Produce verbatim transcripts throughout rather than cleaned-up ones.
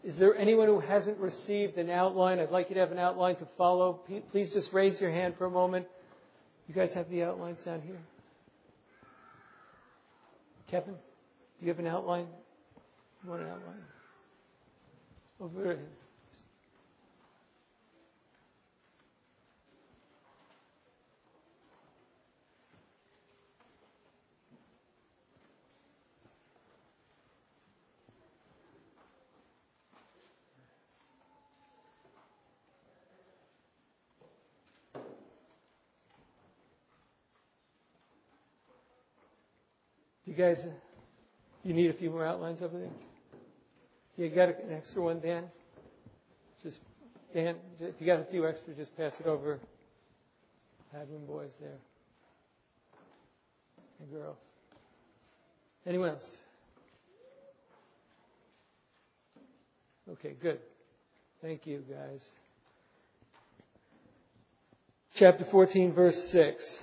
Is there anyone who hasn't received an outline? I'd like you to have an outline to follow. Please just raise your hand for a moment. You guys have the outlines down here? Kevin, do you have an outline? You want an outline? Over there. You guys, you need a few more outlines over there? You got an extra one, Dan? Just, Dan, if you got a few extra, just pass it over. Admin boys there. And girls. Anyone else? Okay, good. Thank you, guys. Chapter fourteen, verse six.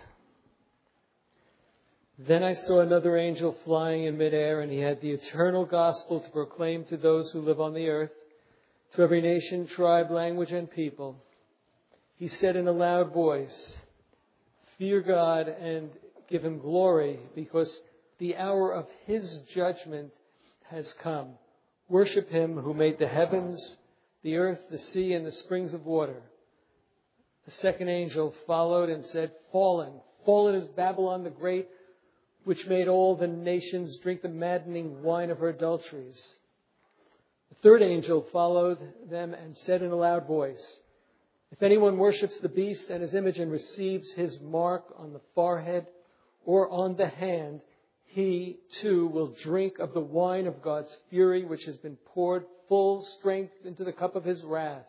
Then I saw another angel flying in midair, and he had the eternal gospel to proclaim to those who live on the earth, to every nation, tribe, language, and people. He said in a loud voice, "Fear God and give Him glory, because the hour of His judgment has come. Worship Him who made the heavens, the earth, the sea, and the springs of water." The second angel followed and said, "Fallen, fallen is Babylon the Great, which made all the nations drink the maddening wine of her adulteries." The third angel followed them and said in a loud voice, "If anyone worships the beast and his image and receives his mark on the forehead or on the hand, he too will drink of the wine of God's fury, which has been poured full strength into the cup of His wrath.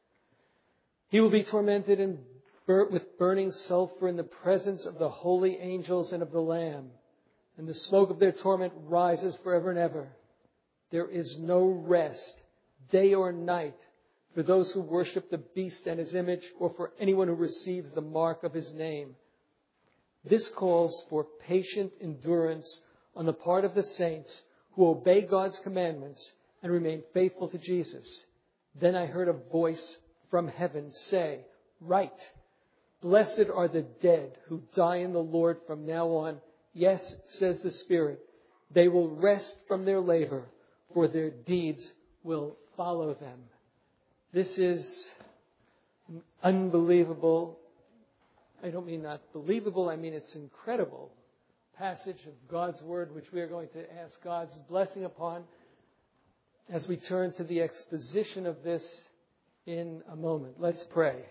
He will be tormented and burnt with burning sulfur in the presence of the holy angels and of the Lamb. And the smoke of their torment rises forever and ever. There is no rest, day or night, for those who worship the beast and his image, or for anyone who receives the mark of his name. This calls for patient endurance on the part of the saints who obey God's commandments and remain faithful to Jesus." Then I heard a voice from heaven say, "Write, blessed are the dead who die in the Lord from now on. Yes, says the Spirit, they will rest from their labor, for their deeds will follow them." This is an unbelievable, I don't mean not believable, I mean it's incredible passage of God's Word, which we are going to ask God's blessing upon as we turn to the exposition of this in a moment. Let's pray.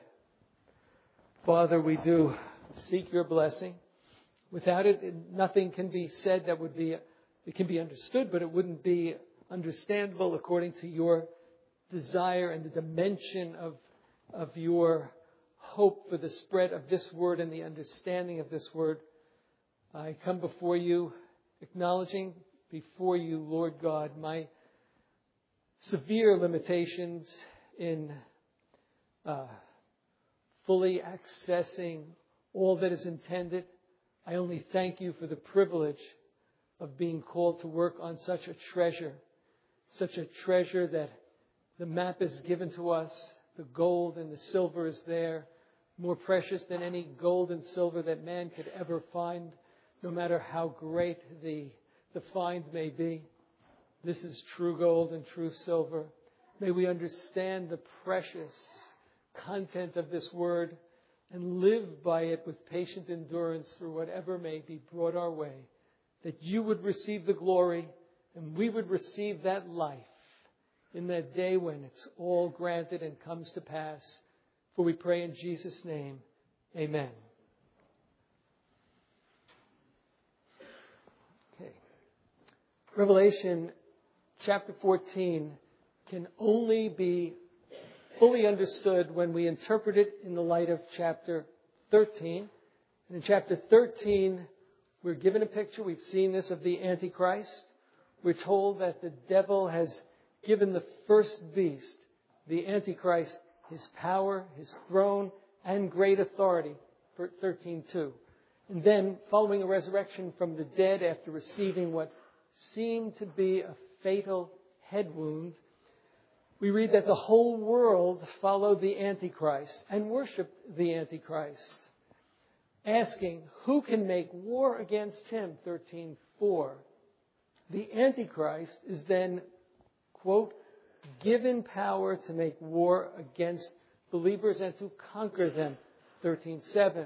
Father, we do seek Your blessing. Without it, nothing can be said that would be, it can be understood, but it wouldn't be understandable according to Your desire and the dimension of, of Your hope for the spread of this Word and the understanding of this Word. I come before You, acknowledging before You, Lord God, my severe limitations in uh, fully accessing all that is intended. I only thank You for the privilege of being called to work on such a treasure, such a treasure that the map is given to us, the gold and the silver is there, more precious than any gold and silver that man could ever find, no matter how great the, the find may be. This is true gold and true silver. May we understand the precious content of this Word and live by it with patient endurance through whatever may be brought our way, that You would receive the glory and we would receive that life in that day when it's all granted and comes to pass. For we pray in Jesus' name, amen. Okay. Revelation chapter fourteen can only be fully understood when we interpret it in the light of chapter thirteen. And in chapter thirteen, we're given a picture, we've seen this, of the Antichrist. We're told that the devil has given the first beast, the Antichrist, his power, his throne, and great authority, thirteen two. And then, following a resurrection from the dead after receiving what seemed to be a fatal head wound, we read that the whole world followed the Antichrist and worshiped the Antichrist, asking, who can make war against him? thirteen four. The Antichrist is then, quote, given power to make war against believers and to conquer them, thirteen seven.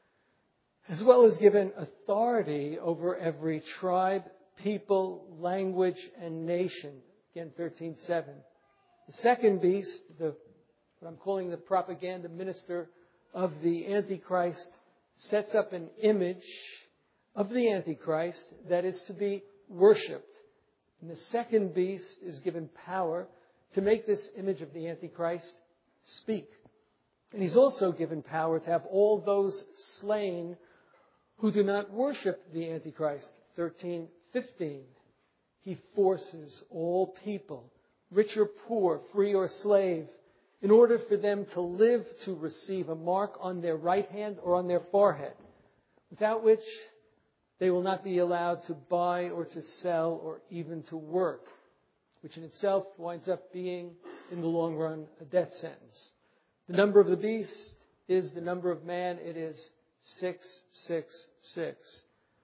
As well as given authority over every tribe, people, language, and nation, again, thirteen seven. The second beast, the, what I'm calling the propaganda minister of the Antichrist, sets up an image of the Antichrist that is to be worshipped. And the second beast is given power to make this image of the Antichrist speak. And he's also given power to have all those slain who do not worship the Antichrist. thirteen fifteen. He forces all people, rich or poor, free or slave, in order for them to live to receive a mark on their right hand or on their forehead, without which they will not be allowed to buy or to sell or even to work, which in itself winds up being, in the long run, a death sentence. The number of the beast is the number of man. It is six six six.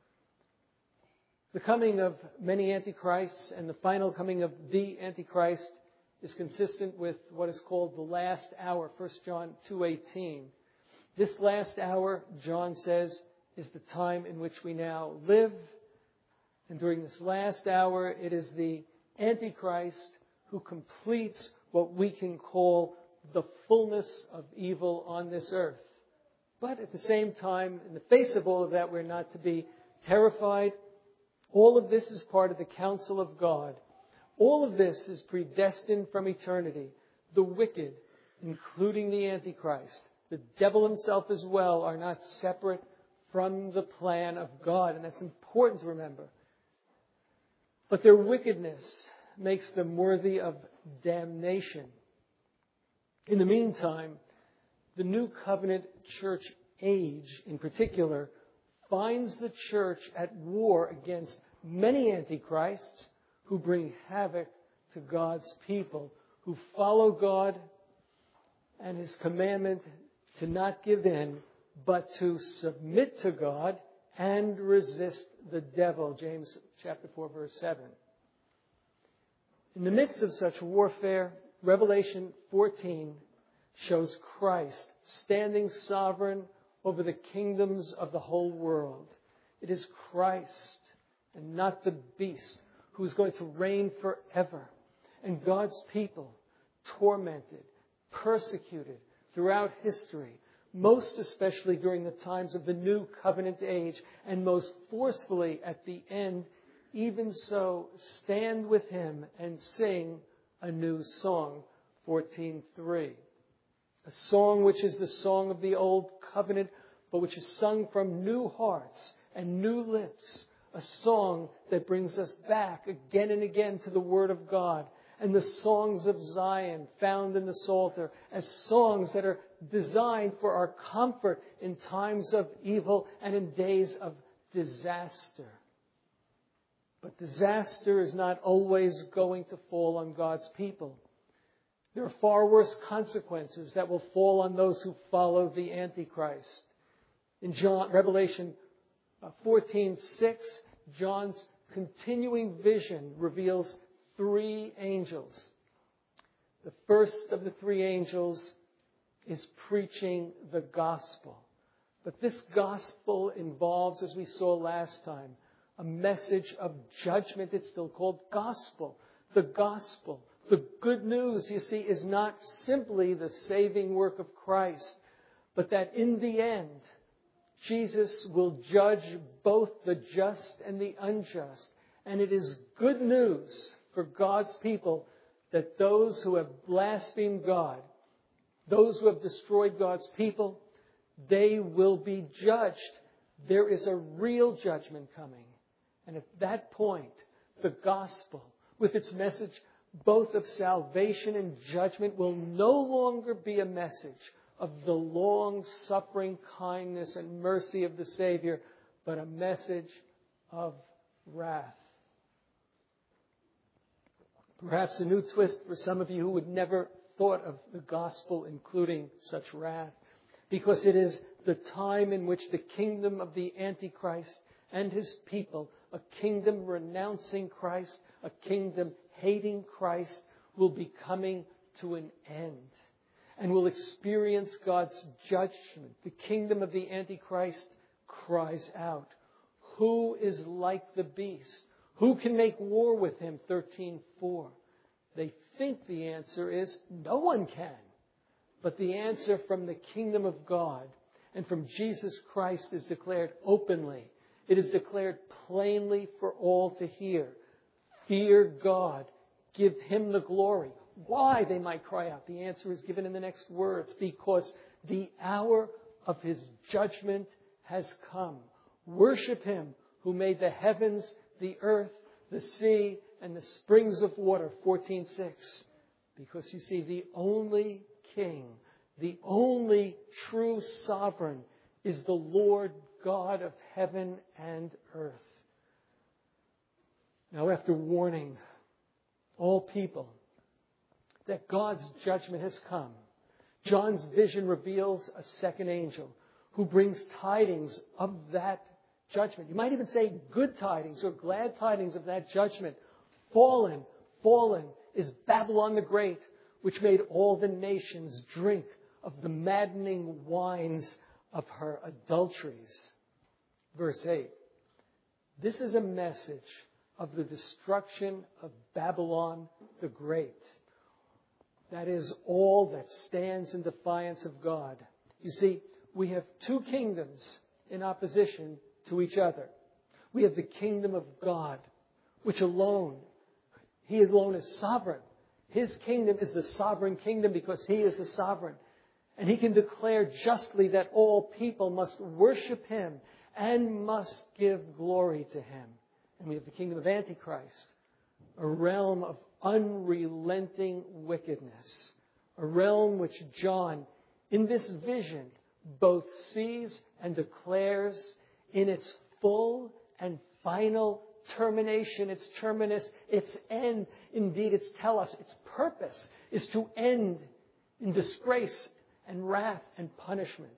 The coming of many antichrists and the final coming of the Antichrist is consistent with what is called the last hour, First John two eighteen. This last hour, John says, is the time in which we now live. And during this last hour, it is the Antichrist who completes what we can call the fullness of evil on this earth. But at the same time, in the face of all of that, we're not to be terrified. All of this is part of the counsel of God. All of this is predestined from eternity. The wicked, including the Antichrist, the devil himself as well, are not separate from the plan of God. And that's important to remember. But their wickedness makes them worthy of damnation. In the meantime, the New Covenant church age in particular finds the church at war against many antichrists who bring havoc to God's people, who follow God and His commandment to not give in, but to submit to God and resist the devil. James chapter four, verse seven. In the midst of such warfare, Revelation fourteen shows Christ standing sovereign over the kingdoms of the whole world. It is Christ and not the beast who is going to reign forever. And God's people, tormented, persecuted throughout history, most especially during the times of the New Covenant age, and most forcefully at the end, even so, stand with Him and sing a new song, fourteen three. A song which is the song of the Old Covenant, but which is sung from new hearts and new lips. A song that brings us back again and again to the Word of God. And the songs of Zion found in the Psalter as songs that are designed for our comfort in times of evil and in days of disaster. But disaster is not always going to fall on God's people. There are far worse consequences that will fall on those who follow the Antichrist. In John, Revelation fourteen six, John's continuing vision reveals three angels. The first of the three angels is preaching the gospel. But this gospel involves, as we saw last time, a message of judgment. It's still called gospel. The gospel. The good news, you see, is not simply the saving work of Christ, but that in the end, Jesus will judge both the just and the unjust. And it is good news for God's people that those who have blasphemed God, those who have destroyed God's people, they will be judged. There is a real judgment coming. And at that point, the gospel, with its message both of salvation and judgment, will no longer be a message of the long-suffering kindness and mercy of the Savior, but a message of wrath. Perhaps a new twist for some of you who would never thought of the gospel including such wrath, because it is the time in which the kingdom of the Antichrist and his people, a kingdom renouncing Christ, a kingdom hating Christ, will be coming to an end and will experience God's judgment. The kingdom of the Antichrist cries out, "Who is like the beast? Who can make war with him?" thirteen four. They think the answer is no one can. But the answer from the kingdom of God and from Jesus Christ is declared openly. It is declared plainly for all to hear. Fear God. Give him the glory. Why, they might cry out. The answer is given in the next words. Because the hour of his judgment has come. Worship him who made the heavens, the earth, the sea, and the springs of water. fourteen six. Because you see, the only King, the only true sovereign is the Lord God of heaven and earth. Now, after warning all people that God's judgment has come, John's vision reveals a second angel who brings tidings of that judgment. You might even say good tidings or glad tidings of that judgment. Fallen, fallen is Babylon the Great, which made all the nations drink of the maddening wines of her adulteries. Verse eight. This is a message of the destruction of Babylon the Great. That is all that stands in defiance of God. You see, we have two kingdoms in opposition to each other. We have the kingdom of God, which alone, He alone is sovereign. His kingdom is the sovereign kingdom because He is the sovereign. And He can declare justly that all people must worship Him and must give glory to Him. And we have the kingdom of Antichrist, a realm of unrelenting wickedness, a realm which John, in this vision, both sees and declares in its full and final termination, its terminus, its end, indeed its telos, its purpose is to end in disgrace and wrath and punishment.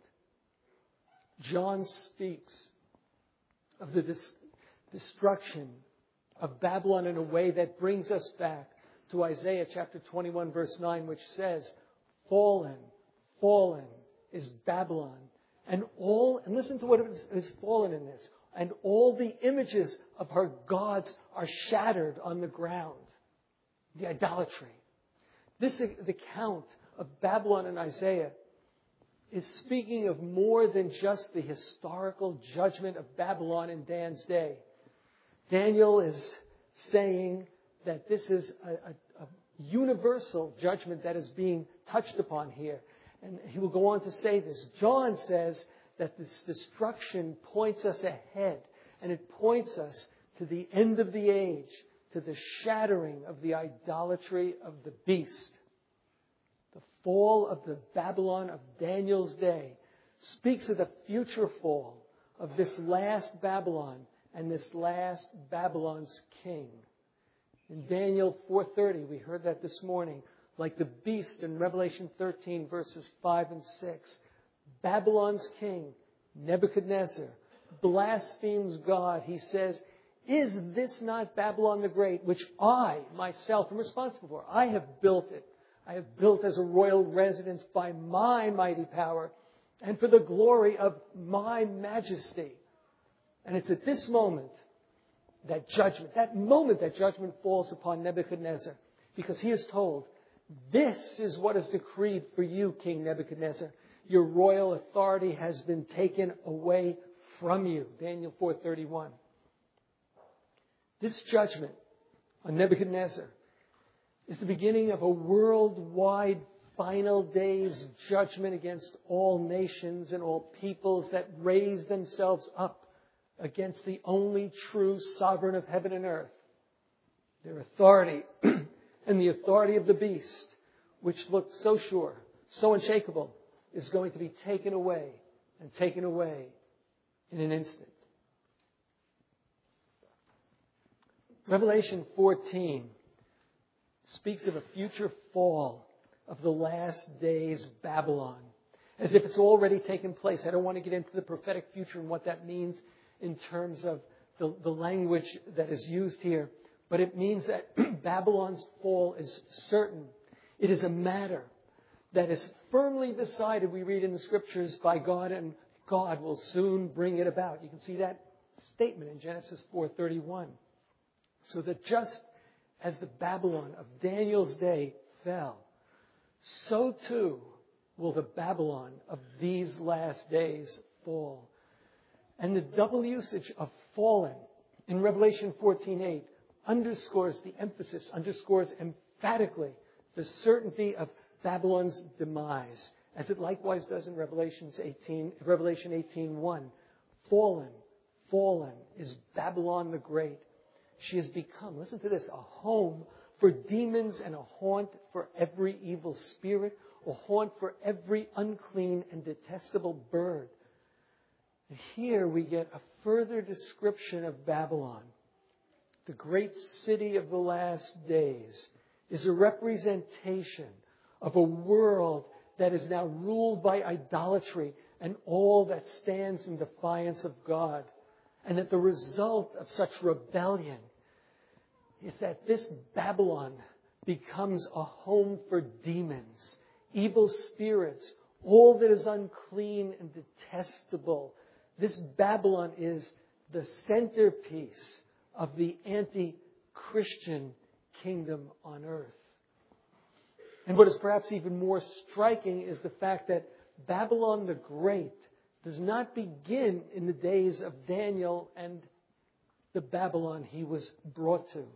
John speaks of the dis- destruction of Babylon in a way that brings us back to Isaiah chapter twenty-one verse nine, which says, Fallen, fallen is Babylon. And all, and listen to what is, is fallen in this. And all the images of her gods are shattered on the ground. The idolatry. This account of Babylon in Isaiah is speaking of more than just the historical judgment of Babylon in Dan's day. Daniel is saying that this is a, a, a universal judgment that is being touched upon here. And he will go on to say this. John says that this destruction points us ahead, and it points us to the end of the age, to the shattering of the idolatry of the beast. The fall of the Babylon of Daniel's day speaks of the future fall of this last Babylon and this last Babylon's king. In Daniel four thirty, we heard that this morning, like the beast in Revelation thirteen, verses five and six. Babylon's king, Nebuchadnezzar, blasphemes God. He says, is this not Babylon the Great, which I, myself, am responsible for? I have built it. I have built as a royal residence by my mighty power and for the glory of my majesty. And it's at this moment that judgment, that moment that judgment falls upon Nebuchadnezzar, because he is told, this is what is decreed for you, King Nebuchadnezzar. Your royal authority has been taken away from you. Daniel four thirty-one. This judgment on Nebuchadnezzar is the beginning of a worldwide final day's judgment against all nations and all peoples that raise themselves up against the only true sovereign of heaven and earth. Their authority and the authority of the beast, which looked so sure, so unshakable, is going to be taken away and taken away in an instant. Revelation fourteen speaks of a future fall of the last days Babylon, as if it's already taken place. I don't want to get into the prophetic future and what that means in terms of the, the language that is used here. But it means that Babylon's fall is certain. It is a matter that is firmly decided, we read in the Scriptures, by God, and God will soon bring it about. You can see that statement in Genesis four thirty-one. So that just as the Babylon of Daniel's day fell, so too will the Babylon of these last days fall. And the double usage of fallen in Revelation fourteen eight underscores the emphasis, underscores emphatically the certainty of Babylon's demise, as it likewise does in Revelation eighteen, Revelation eighteen one. Fallen, fallen is Babylon the Great. She has become, listen to this, a home for demons and a haunt for every evil spirit, a haunt for every unclean and detestable bird. And here we get a further description of Babylon. The great city of the last days is a representation of a world that is now ruled by idolatry and all that stands in defiance of God. And that the result of such rebellion is that this Babylon becomes a home for demons, evil spirits, all that is unclean and detestable. This Babylon is the centerpiece of the anti-Christian kingdom on earth. And what is perhaps even more striking is the fact that Babylon the Great does not begin in the days of Daniel and the Babylon he was brought to.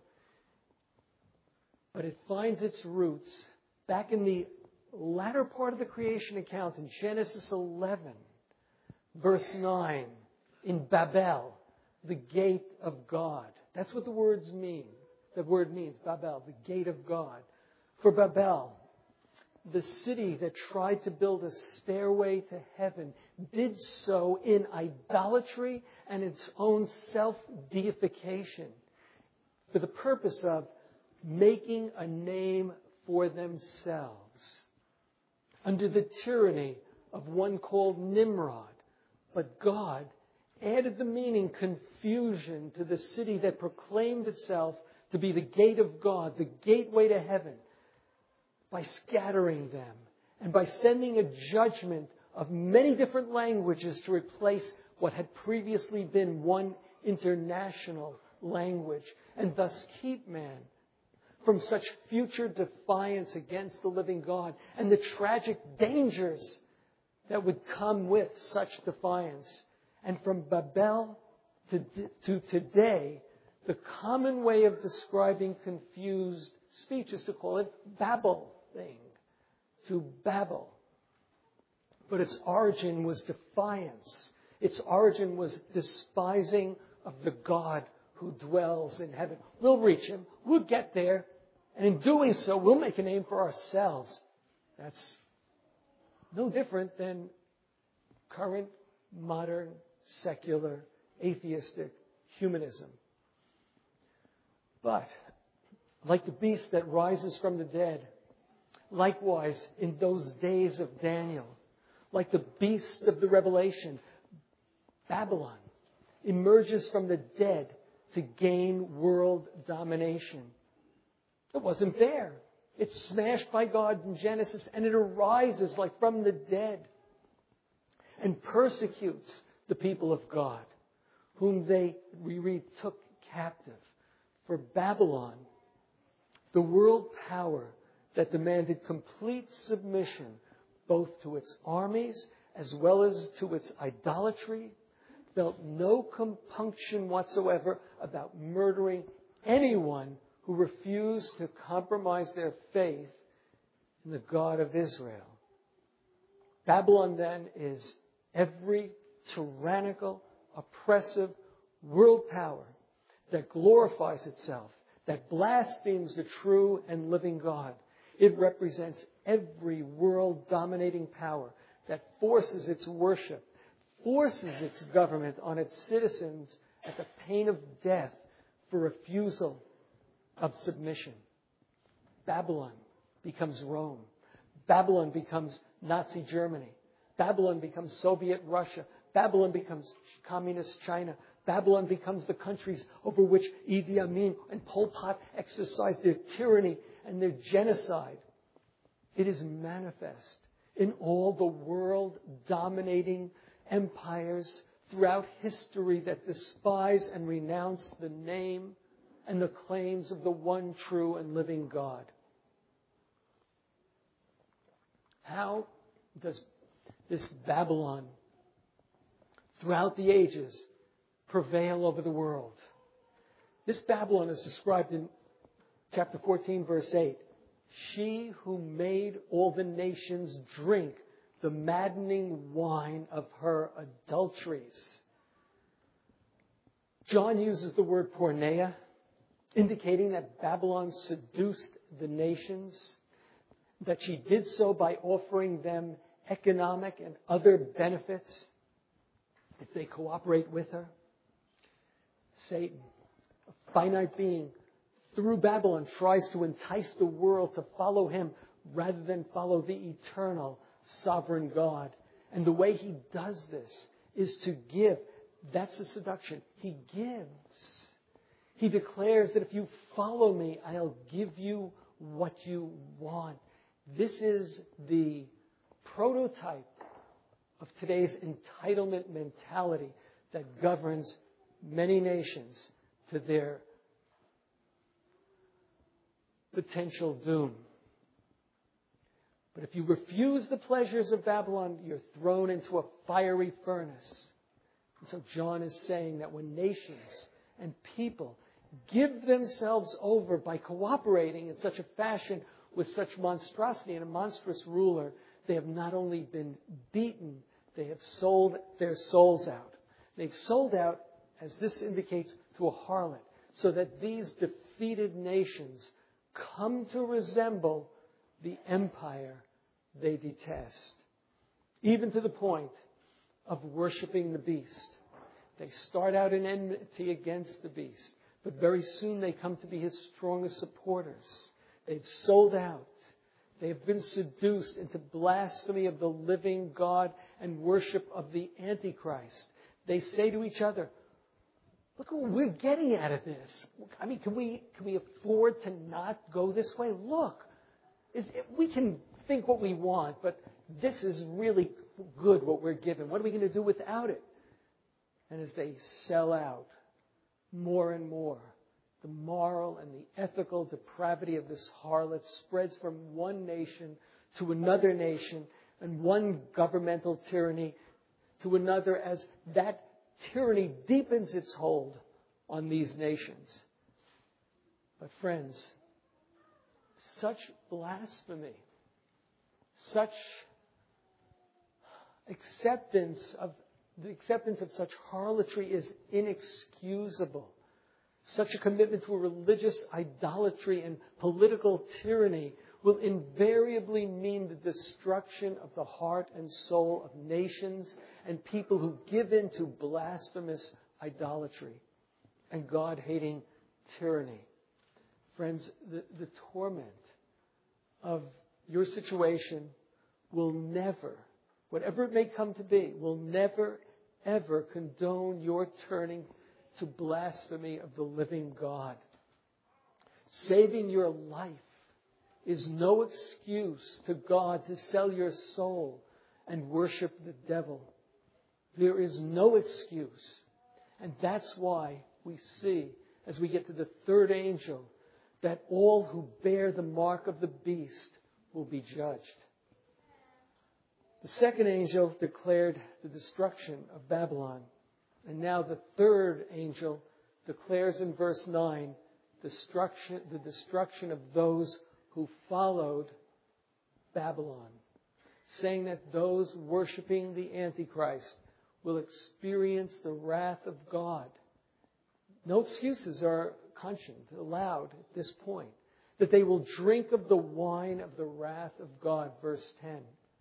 But it finds its roots back in the latter part of the creation account in Genesis eleven, verse nine, in Babel, the gate of God. That's what the words mean. The word means, Babel, the gate of God. For Babel, the city that tried to build a stairway to heaven, did so in idolatry and its own self-deification for the purpose of making a name for themselves under the tyranny of one called Nimrod. But God added the meaning confusion to the city that proclaimed itself to be the gate of God, the gateway to heaven, by scattering them and by sending a judgment of many different languages to replace what had previously been one international language, and thus keep man from such future defiance against the living God and the tragic dangers that would come with such defiance. And from Babel to, to today, the common way of describing confused speech is to call it babbling, to babble. But its origin was defiance. Its origin was despising of the God who dwells in heaven. We'll reach Him. We'll get there. And in doing so, we'll make a name for ourselves. That's no different than current, modern, secular, atheistic humanism. But, like the beast that rises from the dead, likewise in those days of Daniel, like the beast of the Revelation, Babylon emerges from the dead to gain world domination. It wasn't there. It's smashed by God in Genesis, and it arises like from the dead and persecutes the people of God, whom they, we read, took captive. For Babylon, the world power that demanded complete submission both to its armies as well as to its idolatry, felt no compunction whatsoever about murdering anyone who refused to compromise their faith in the God of Israel. Babylon then is every tyrannical, oppressive world power that glorifies itself, that blasphemes the true and living God. It represents every world-dominating power that forces its worship, forces its government on its citizens at the pain of death for refusal of submission. Babylon becomes Rome. Babylon becomes Nazi Germany. Babylon becomes Soviet Russia. Babylon becomes communist China. Babylon becomes the countries over which Idi Amin and Pol Pot exercised their tyranny and their genocide. It is manifest in all the world-dominating empires throughout history that despise and renounce the name and the claims of the one true and living God. How does this Babylon throughout the ages prevail over the world? This Babylon is described in chapter fourteen, verse eight. She who made all the nations drink the maddening wine of her adulteries. John uses the word porneia, indicating that Babylon seduced the nations, that she did so by offering them economic and other benefits if they cooperate with her. Satan, a finite being, through Babylon tries to entice the world to follow him rather than follow the eternal sovereign God. And the way he does this is to give. That's the seduction. He gives. He declares that if you follow me, I'll give you what you want. This is the prototype of today's entitlement mentality that governs many nations to their potential doom. But if you refuse the pleasures of Babylon, you're thrown into a fiery furnace. And so John is saying that when nations and people give themselves over by cooperating in such a fashion with such monstrosity and a monstrous ruler, they have not only been beaten, they have sold their souls out. They've sold out, as this indicates, to a harlot, so that these defeated nations come to resemble the empire they detest, even to the point of worshiping the beast. They start out in enmity against the beast, but very soon they come to be his strongest supporters. They've sold out. They've been seduced into blasphemy of the living God and worship of the Antichrist. They say to each other, look what we're getting out of this. I mean, can we can we afford to not go this way? Look, is it, we can think what we want, but this is really good what we're given. What are we going to do without it? And as they sell out more and more, the moral and the ethical depravity of this harlot spreads from one nation to another nation and one governmental tyranny to another as that tyranny deepens its hold on these nations. But friends, such blasphemy, such acceptance of the acceptance of such harlotry is inexcusable. Such a commitment to a religious idolatry and political tyranny will invariably mean the destruction of the heart and soul of nations and people who give in to blasphemous idolatry and God-hating tyranny. Friends, the, the torment of your situation will never, whatever it may come to be, will never, ever condone your turning to blasphemy of the living God. Saving your life is no excuse to God to sell your soul and worship the devil. There is no excuse. And that's why we see, as we get to the third angel, that all who bear the mark of the beast will be judged. The second angel declared the destruction of Babylon. And now the third angel declares in verse nine destruction, the destruction of those who followed Babylon, saying that those worshiping the Antichrist will experience the wrath of God. No excuses are conscient, allowed at this point. That they will drink of the wine of the wrath of God, verse ten.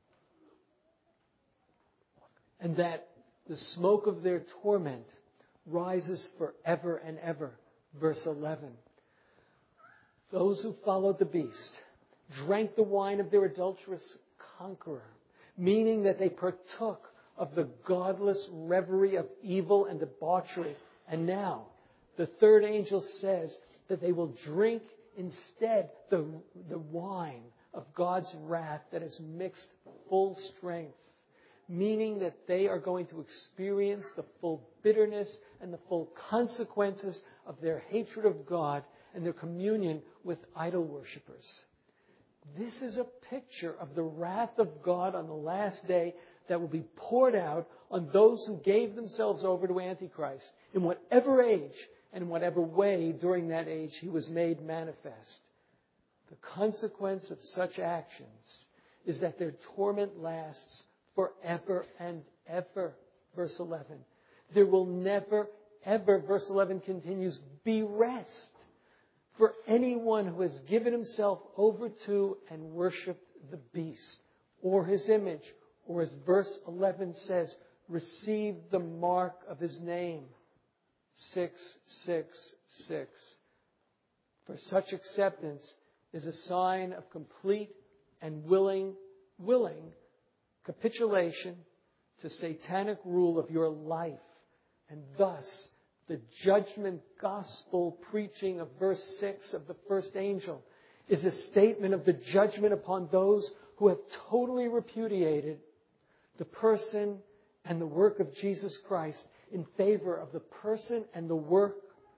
And that the smoke of their torment rises forever and ever, verse eleven. Those who followed the beast drank the wine of their adulterous conqueror, meaning that they partook of the godless revelry of evil and debauchery. And now, the third angel says that they will drink instead the, the wine of God's wrath that is mixed full strength, meaning that they are going to experience the full bitterness and the full consequences of their hatred of God and their communion with idol worshippers. This is a picture of the wrath of God on the last day that will be poured out on those who gave themselves over to Antichrist in whatever age and in whatever way during that age he was made manifest. The consequence of such actions is that their torment lasts forever and ever. Verse eleven. There will never, ever, verse eleven continues, be rest for anyone who has given himself over to and worshipped the beast or his image, or as verse eleven says, receive the mark of his name. six six six. For such acceptance is a sign of complete and willing, willing capitulation to satanic rule of your life. And thus, the judgment gospel preaching of verse six of the first angel is a statement of the judgment upon those who have totally repudiated the person and the work of Jesus Christ in favor of the person and the work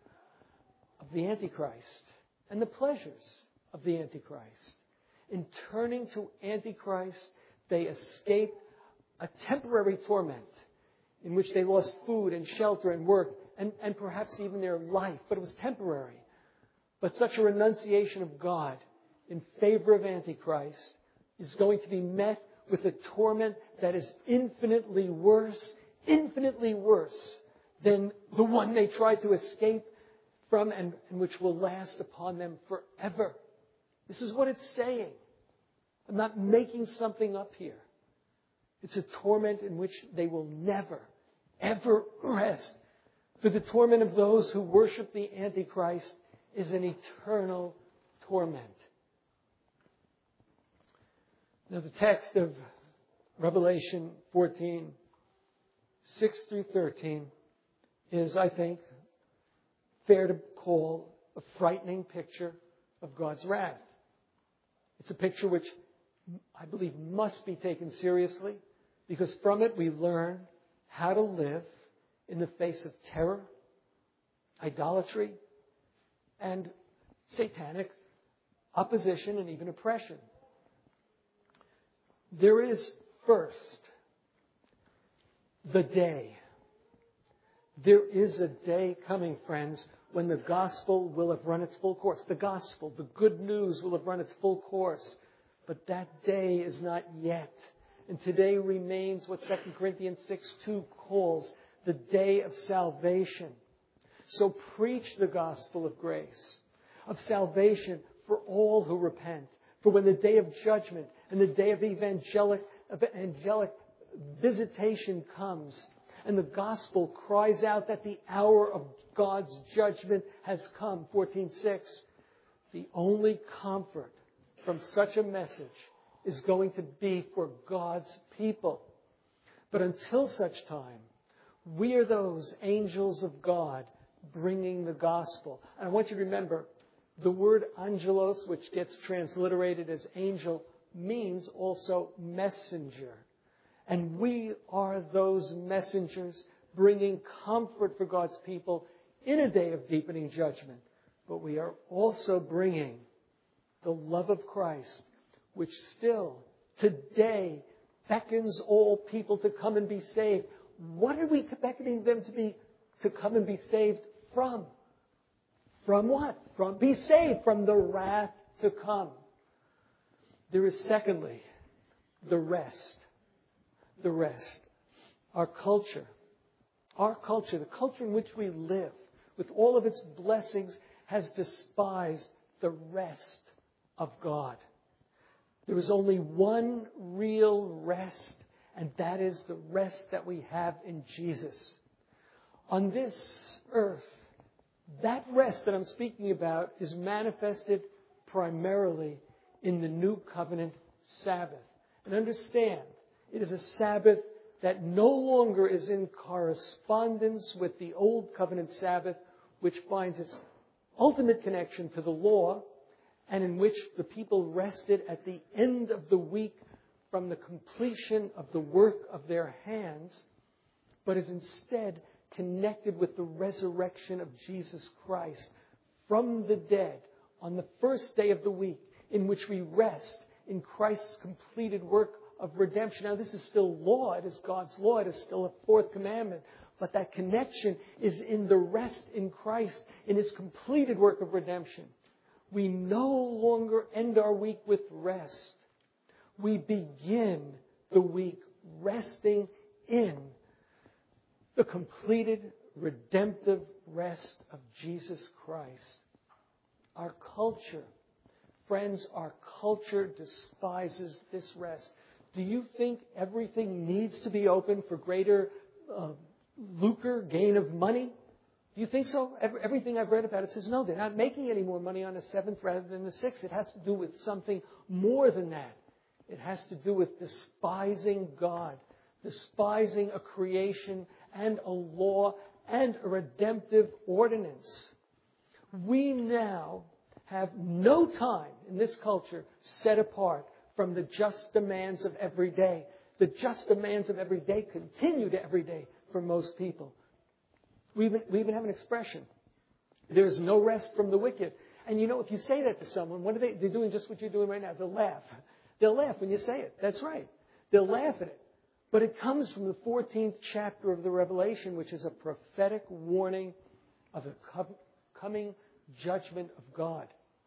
of the Antichrist and the pleasures of the Antichrist. In turning to Antichrist, they escaped a temporary torment in which they lost food and shelter and work and, and perhaps even their life, but it was temporary. But such a renunciation of God in favor of Antichrist is going to be met with a torment that is infinitely worse, infinitely worse than the one they tried to escape from and, and which will last upon them forever. This is what it's saying. I'm not making something up here. It's a torment in which they will never, ever rest. For the torment of those who worship the Antichrist is an eternal torment. Now the text of Revelation fourteen, six through thirteen is, I think, fair to call a frightening picture of God's wrath. It's a picture which I believe must be taken seriously, because from it we learn how to live in the face of terror, idolatry, and satanic opposition and even oppression. There is first the day. There is a day coming, friends, when the gospel will have run its full course. The gospel, the good news will have run its full course. But that day is not yet. And today remains what Second Corinthians six two calls the day of salvation. So preach the gospel of grace, of salvation for all who repent. For when the day of judgment and the day of evangelic, of angelic visitation comes, and the gospel cries out that the hour of God's judgment has come, fourteen six, the only comfort from such a message is going to be for God's people. But until such time, we are those angels of God bringing the gospel. And I want you to remember, the word angelos, which gets transliterated as angel, means also messenger. And we are those messengers bringing comfort for God's people in a day of deepening judgment. But we are also bringing the love of Christ, which still today beckons all people to come and be saved. What are we beckoning them to be, to come and be saved from? From what? From be saved from the wrath to come. There is secondly, the rest. The rest. Our culture. Our culture, the culture in which we live, with all of its blessings, has despised the rest of God. There is only one real rest, and that is the rest that we have in Jesus. On this earth, that rest that I'm speaking about is manifested primarily in the New Covenant Sabbath. And understand, it is a Sabbath that no longer is in correspondence with the Old Covenant Sabbath, which finds its ultimate connection to the law, and in which the people rested at the end of the week from the completion of the work of their hands, but is instead connected with the resurrection of Jesus Christ from the dead on the first day of the week, in which we rest in Christ's completed work of redemption. Now, this is still law. It is God's law. It is still a fourth commandment. But that connection is in the rest in Christ, in His completed work of redemption. We no longer end our week with rest. We begin the week resting in the completed redemptive rest of Jesus Christ. Our culture, friends, our culture despises this rest. Do you think everything needs to be open for greater uh, lucre, gain of money? Do you think so? Everything I've read about it says, no, they're not making any more money on the seventh rather than the sixth. It has to do with something more than that. It has to do with despising God, despising a creation and a law and a redemptive ordinance. We now have no time in this culture set apart from the just demands of every day. The just demands of every day continue to every day for most people. We even, we even have an expression. There's no rest from the wicked. And you know, if you say that to someone, what are they? They're doing just what you're doing right now. They'll laugh. They'll laugh when you say it. That's right. They'll laugh at it. But it comes from the fourteenth chapter of the Revelation, which is a prophetic warning of the coming judgment of God.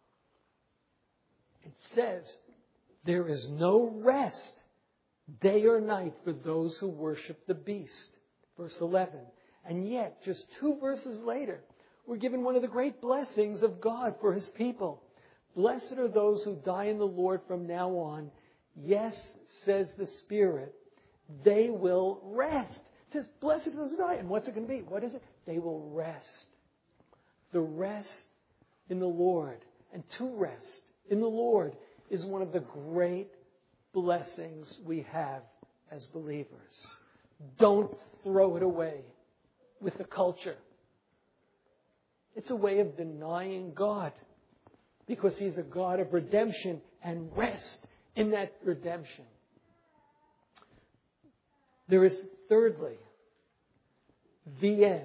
It says, there is no rest, day or night, for those who worship the beast. Verse eleven. And yet, just two verses later, we're given one of the great blessings of God for His people. Blessed are those who die in the Lord from now on. Yes, says the Spirit, they will rest. It says, blessed are those who die. And what's it going to be? What is it? They will rest. The rest in the Lord. And to rest in the Lord is one of the great blessings we have as believers. Don't throw it away with the culture. It's a way of denying God, because He's a God of redemption and rest in that redemption. There is, thirdly, the end.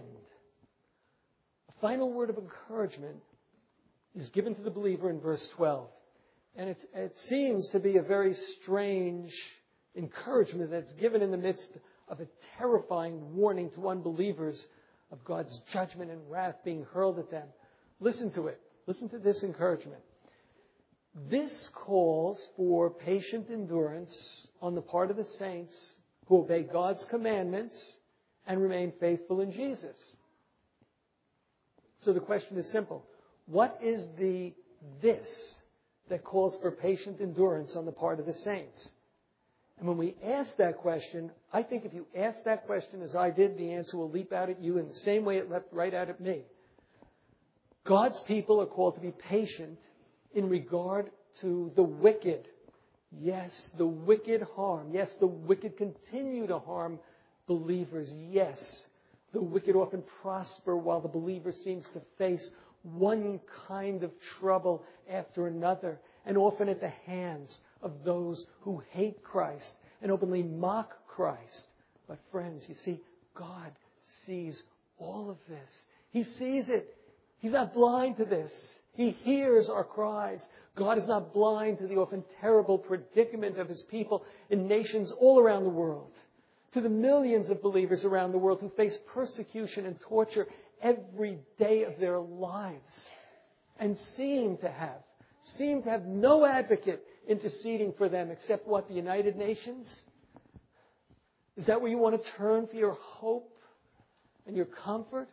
A final word of encouragement is given to the believer in verse twelve. And it, it seems to be a very strange encouragement that's given in the midst of a terrifying warning to unbelievers of God's judgment and wrath being hurled at them. Listen to it. Listen to this encouragement. This calls for patient endurance on the part of the saints who obey God's commandments and remain faithful in Jesus. So the question is simple. What is the this that calls for patient endurance on the part of the saints? And when we ask that question, I think if you ask that question as I did, the answer will leap out at you in the same way it leapt right out at me. God's people are called to be patient in regard to the wicked. Yes, the wicked harm. Yes, the wicked continue to harm believers. Yes, the wicked often prosper while the believer seems to face one kind of trouble after another, and often at the hands of those who hate Christ and openly mock Christ. But friends, you see, God sees all of this. He sees it. He's not blind to this. He hears our cries. God is not blind to the often terrible predicament of His people in nations all around the world, to the millions of believers around the world who face persecution and torture every day of their lives and seem to have, seem to have no advocate interceding for them except what? The United Nations? Is that where you want to turn for your hope and your comfort?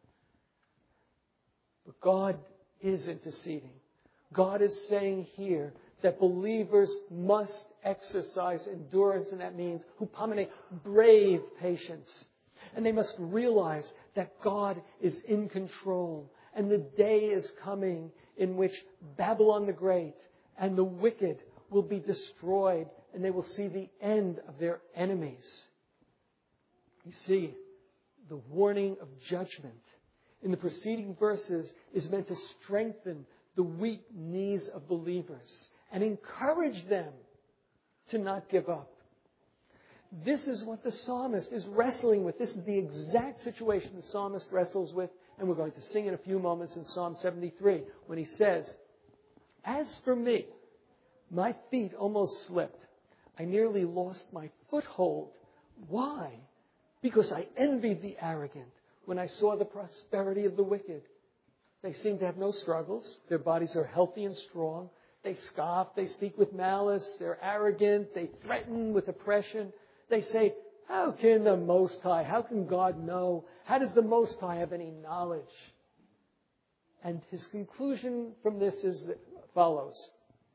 But God is interceding. God is saying here that believers must exercise endurance, and that means hupomene, brave patience. And they must realize that God is in control, and the day is coming in which Babylon the Great and the wicked will be destroyed, and they will see the end of their enemies. You see, the warning of judgment in the preceding verses is meant to strengthen the weak knees of believers and encourage them to not give up. This is what the psalmist is wrestling with. This is the exact situation the psalmist wrestles with, and we're going to sing in a few moments in Psalm seventy-three when he says, "As for me, my feet almost slipped. I nearly lost my foothold. Why? Because I envied the arrogant when I saw the prosperity of the wicked. They seem to have no struggles. Their bodies are healthy and strong. They scoff. They speak with malice. They're arrogant. They threaten with oppression. They say, how can the Most High, how can God know? How does the Most High have any knowledge?" And his conclusion from this is that follows.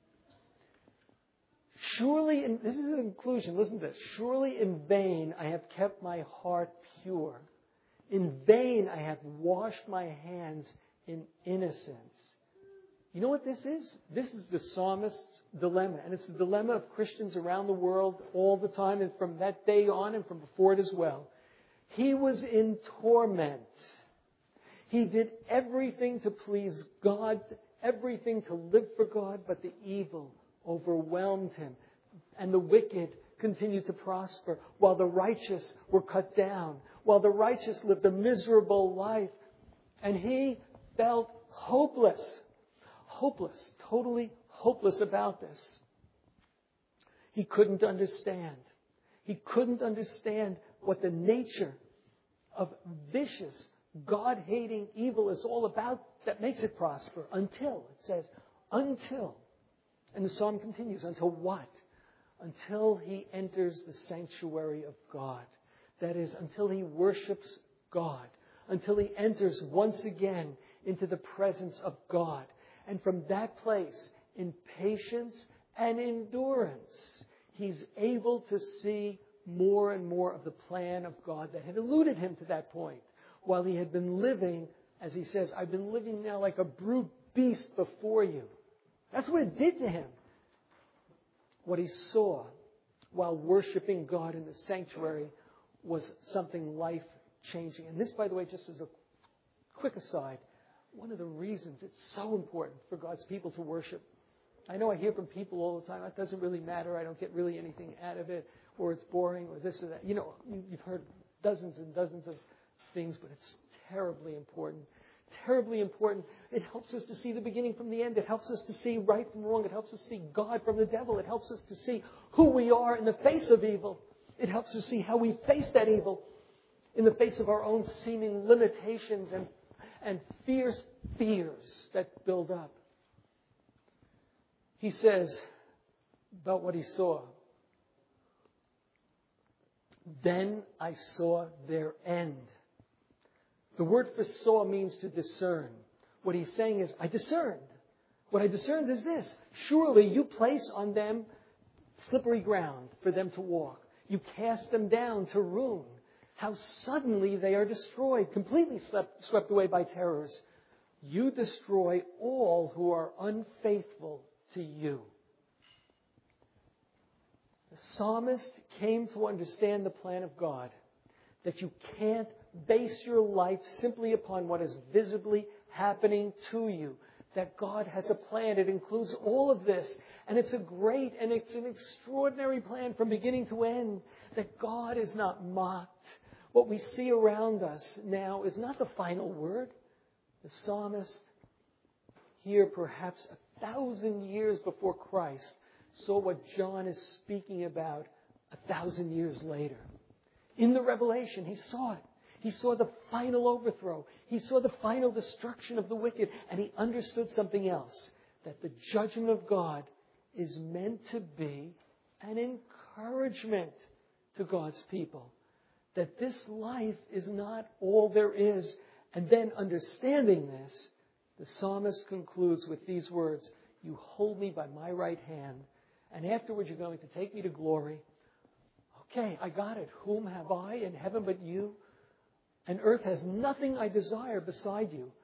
Surely, in, this is the conclusion, listen to this. Surely in vain I have kept my heart pure. In vain I have washed my hands in innocence. You know what this is? This is the psalmist's dilemma. And it's the dilemma of Christians around the world all the time, and from that day on and from before it as well. He was in torment. He did everything to please God, everything to live for God, but the evil overwhelmed him. And the wicked continued to prosper, while the righteous were cut down, while the righteous lived a miserable life. And he felt hopeless. Hopeless, totally hopeless about this. He couldn't understand. He couldn't understand what the nature of vicious, God-hating evil is all about that makes it prosper. Until, it says, until. And the psalm continues, until what? Until he enters the sanctuary of God. That is, until he worships God. Until he enters once again into the presence of God. And from that place, in patience and endurance, he's able to see more and more of the plan of God that had eluded him to that point. While he had been living, as he says, I've been living now like a brute beast before you. That's what it did to him. What he saw while worshiping God in the sanctuary was something life-changing. And this, by the way, just as a quick aside, one of the reasons it's so important for God's people to worship. I know I hear from people all the time, that doesn't really matter, I don't get really anything out of it, or it's boring, or this or that. You know, you've heard dozens and dozens of things, but it's terribly important. Terribly important. It helps us to see the beginning from the end. It helps us to see right from wrong. It helps us to see God from the devil. It helps us to see who we are in the face of evil. It helps us see how we face that evil in the face of our own seeming limitations and and fierce fears that build up. He says about what he saw, "Then I saw their end." The word for saw means to discern. What he's saying is, I discerned. What I discerned is this. Surely you place on them slippery ground for them to walk. You cast them down to ruin. How suddenly they are destroyed, completely swept, swept away by terrors. You destroy all who are unfaithful to you. The psalmist came to understand the plan of God, that you can't base your life simply upon what is visibly happening to you, that God has a plan. It includes all of this, and it's a great and it's an extraordinary plan from beginning to end, that God is not mocked. What we see around us now is not the final word. The psalmist, here perhaps a thousand years before Christ, saw what John is speaking about a thousand years later. In the Revelation, he saw it. He saw the final overthrow. He saw the final destruction of the wicked. And he understood something else, that the judgment of God is meant to be an encouragement to God's people. That this life is not all there is. And then understanding this, the psalmist concludes with these words, "You hold me by my right hand, and afterwards you're going to take me to glory." Okay, I got it. Whom have I in heaven but you? And earth has nothing I desire beside you.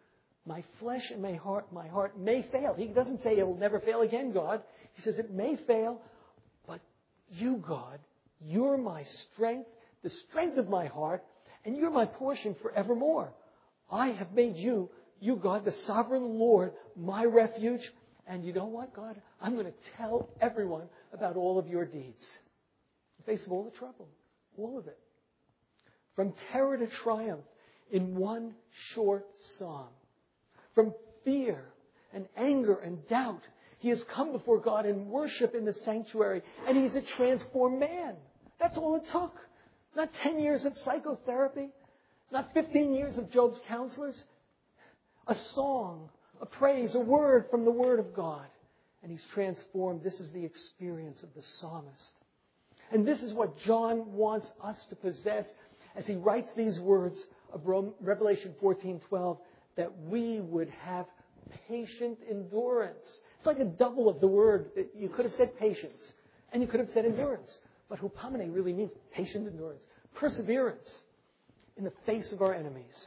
My flesh and my heart, my heart may fail. He doesn't say it will never fail again, God. He says it may fail, but you, God, you're my strength, the strength of my heart, and you're my portion forevermore. I have made you, you, God, the sovereign Lord, my refuge. And you know what, God? I'm going to tell everyone about all of your deeds. In the face of all the trouble, all of it. From terror to triumph in one short psalm. From fear and anger and doubt, he has come before God in worship in the sanctuary, and he's a transformed man. That's all it took. Not ten years of psychotherapy, not fifteen years of Job's counselors. A song, a praise, a word from the Word of God. And he's transformed. This is the experience of the psalmist. And this is what John wants us to possess as he writes these words of Revelation fourteen twelve, that we would have patient endurance. It's like a double of the word. You could have said patience, and you could have said endurance. But hupomene really means patient endurance, perseverance in the face of our enemies.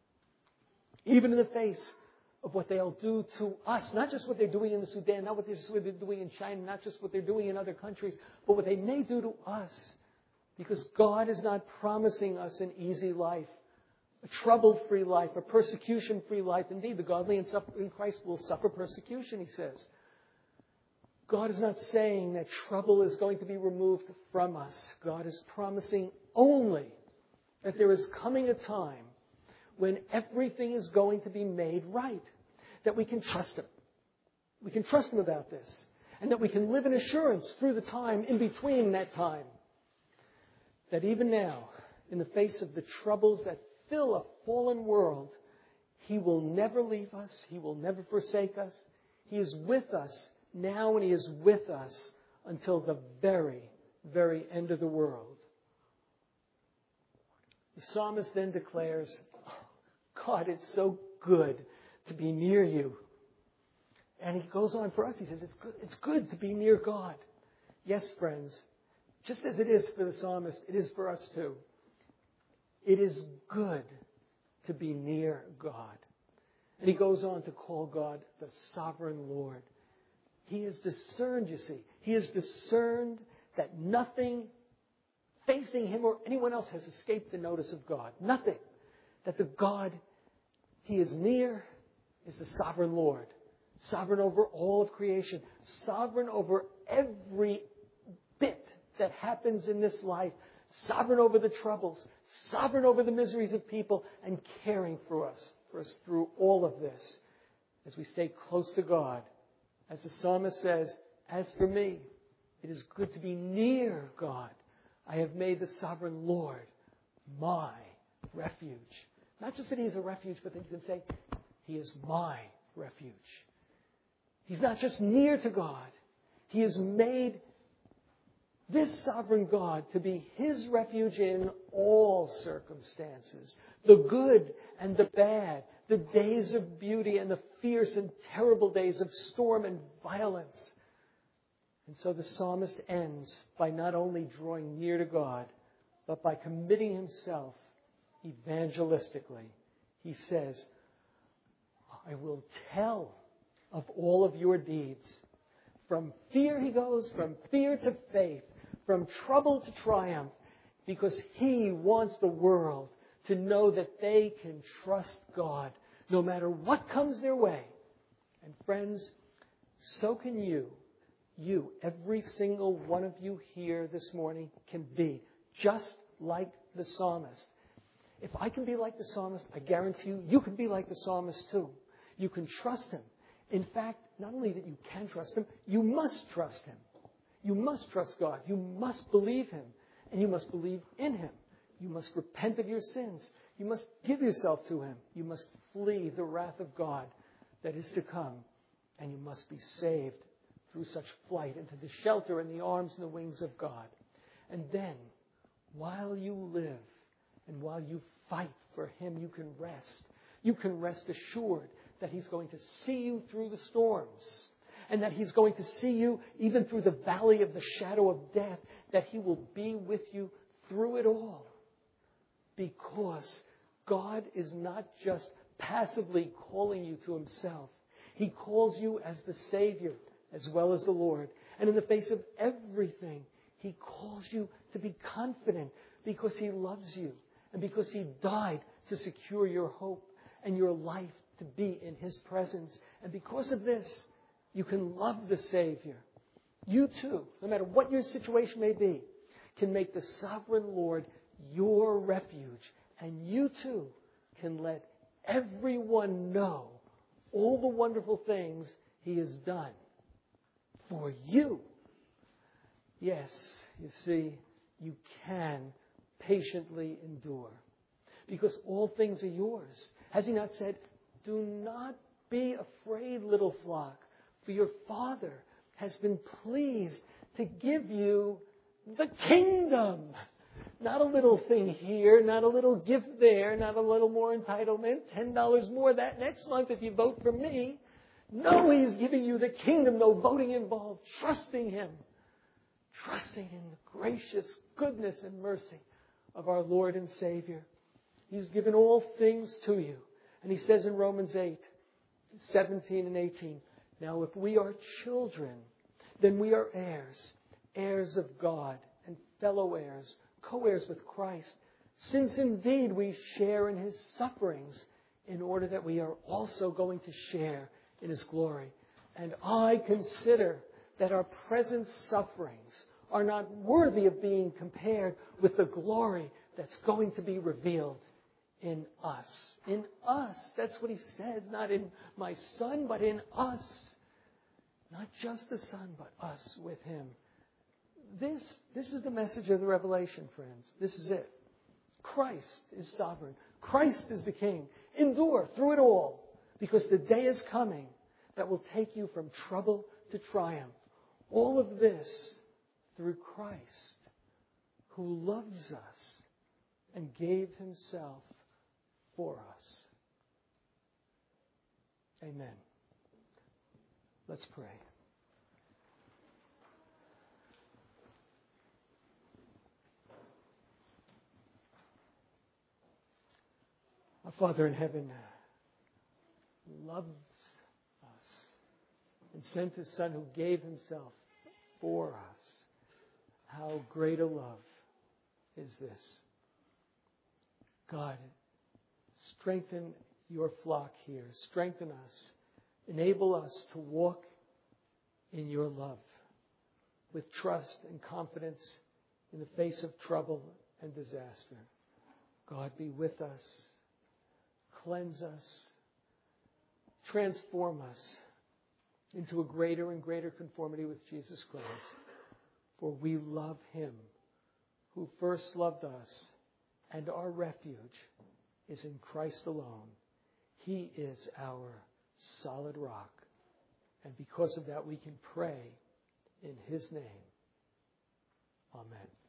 Even in the face of what they'll do to us. Not just what they're doing in the Sudan, not what they're doing in China, not just what they're doing in other countries, but what they may do to us. Because God is not promising us an easy life, a trouble-free life, a persecution-free life. Indeed, the godly in Christ will suffer persecution, he says. God is not saying that trouble is going to be removed from us. God is promising only that there is coming a time when everything is going to be made right. That we can trust Him. We can trust Him about this. And that we can live in assurance through the time in between that time. That even now, in the face of the troubles that fill a fallen world, He will never leave us. He will never forsake us. He is with us now, and He is with us until the very, very end of the world. The psalmist then declares, God, it's so good to be near you. And he goes on for us. He says, it's good, it's good to be near God. Yes, friends, just as it is for the psalmist, it is for us too. It is good to be near God. And he goes on to call God the sovereign Lord. He has discerned, you see, he has discerned that nothing facing him or anyone else has escaped the notice of God. Nothing. That the God He is near is the sovereign Lord. Sovereign over all of creation. Sovereign over every bit that happens in this life. Sovereign over the troubles. Sovereign over the miseries of people. And caring for us, for us through all of this. As we stay close to God. As the psalmist says, as for me, it is good to be near God. I have made the sovereign Lord my refuge. Not just that He is a refuge, but that you can say, He is my refuge. He's not just near to God. He has made this sovereign God to be His refuge in all circumstances. The good and the bad. The days of beauty and the fierce and terrible days of storm and violence. And so the psalmist ends by not only drawing near to God, but by committing himself evangelistically. He says, I will tell of all of your deeds. From fear, he goes, from fear to faith, from trouble to triumph, because he wants the world to know that they can trust God no matter what comes their way. And friends, so can you. You, every single one of you here this morning can be just like the psalmist. If I can be like the psalmist, I guarantee you, you can be like the psalmist too. You can trust Him. In fact, not only that you can trust Him, you must trust Him. You must trust God. You must believe Him. And you must believe in Him. You must repent of your sins. You must give yourself to Him. You must flee the wrath of God that is to come. And you must be saved through such flight into the shelter and the arms and the wings of God. And then, while you live and while you fight for Him, you can rest. You can rest assured that He's going to see you through the storms. And that He's going to see you even through the valley of the shadow of death. That He will be with you through it all. Because God is not just passively calling you to Himself. He calls you as the Savior as well as the Lord. And in the face of everything, He calls you to be confident because He loves you and because He died to secure your hope and your life to be in His presence. And because of this, you can love the Savior. You too, no matter what your situation may be, can make the sovereign Lord your refuge. And you too can let everyone know all the wonderful things He has done for you. Yes, you see, you can patiently endure because all things are yours. Has He not said, do not be afraid, little flock, for your Father has been pleased to give you the kingdom. Not a little thing here, not a little gift there, not a little more entitlement, ten dollars more that next month if you vote for me. No, He's giving you the kingdom, no voting involved, trusting Him. Trusting in the gracious goodness and mercy of our Lord and Savior. He's given all things to you. And He says in Romans eight, seventeen and eighteen, now if we are children, then we are heirs, heirs of God and fellow heirs, co-heirs with Christ, since indeed we share in His sufferings, in order that we are also going to share in His glory. And I consider that our present sufferings are not worthy of being compared with the glory that's going to be revealed in us. In us. That's what He says. Not in my Son, but in us. Not just the Son, but us with Him. This, this is the message of the Revelation, friends. This is it. Christ is sovereign. Christ is the King. Endure through it all, because the day is coming that will take you from trouble to triumph. All of this through Christ, who loves us and gave Himself for us. Amen. Let's pray. Our Father in heaven loves us and sent His Son who gave Himself for us. How great a love is this. God, strengthen your flock here. Strengthen us. Enable us to walk in your love with trust and confidence in the face of trouble and disaster. God, be with us. Cleanse us. Transform us into a greater and greater conformity with Jesus Christ. For we love Him who first loved us, and our refuge is in Christ alone. He is our solid rock. And because of that, we can pray in His name. Amen.